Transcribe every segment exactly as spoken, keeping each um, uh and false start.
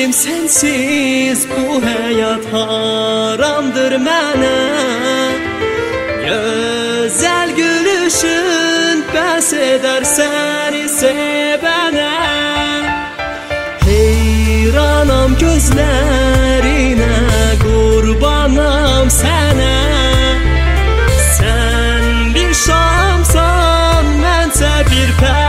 Sevgilim sensiz bu hayat haramdır mənə. Güzel gülüşün bəs edər səni sevənə. Heyranam gözlərinə, qurbanam sənə. Sən bir şamsan, mənsə bir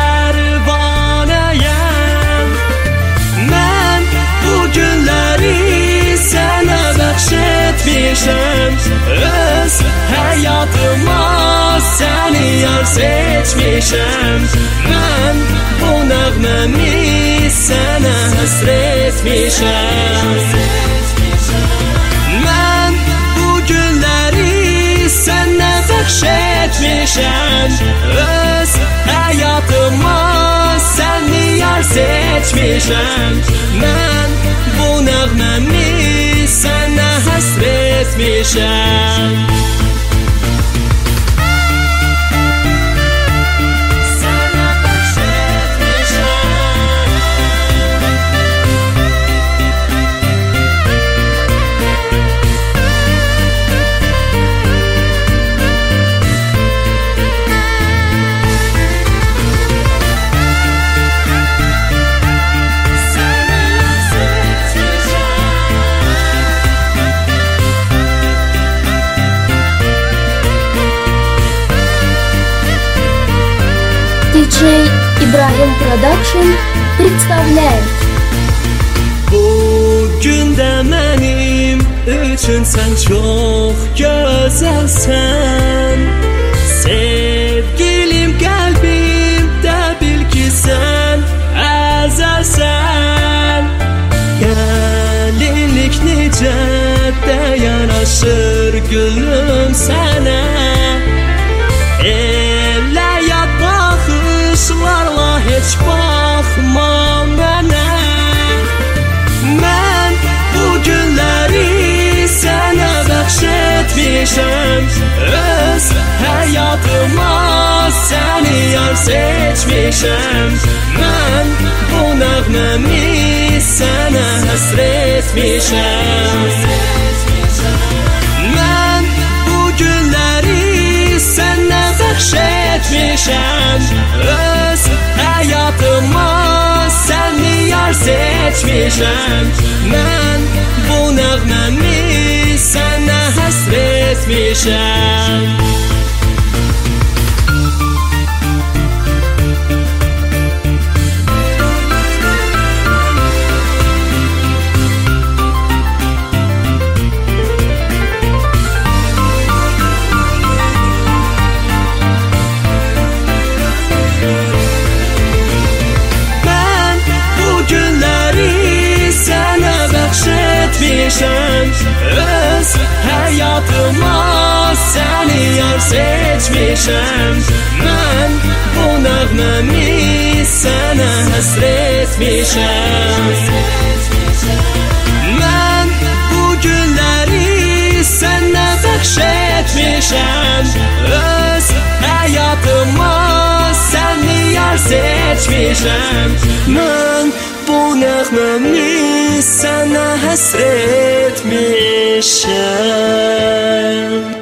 pərvanəyəm. Mən bu günləri sənə bəxş etmişəm. Öz həyatıma səni yar seçmişəm. Mən bu nəğməmi sənə həsr etmişəm. Mən bu günləri sənə bəxş etmişəm. Öz həyatıma səni yar seçmişəm. Mən bu nəğməmi sənə həsr etmişəm. диджей Ибрahim Production представляет. Bugün də mənim üçün sən çox gözəlsən. Sevgilim qəlbimdə bil ki sən əzəlsən. Gəlinlik necə də yaraşır gülüm sənə. Elə yad baxışlarla heç baxma mənə. Mən bu günləri sənə bəxş etmişəm. Öz həyatıma səni yar seçmişəm. Mən bu nəğməmi sənə həsr etmişəm. Mən bu günləri sənə bəxş etmişəm. Öz həyatıma səni yar seçmişəm. Mən bu nəğməmi sənə həsr etmişəm. Öz həyatıma səni yar seçmişəm. Mən bu nəğməmi sənə həsr etmişəm. Mən bu günləri sənə bəxş etmişəm. Öz həyatıma səni yar seçmişəm. Mən bu nəğməmi sənə həsr etmişəm.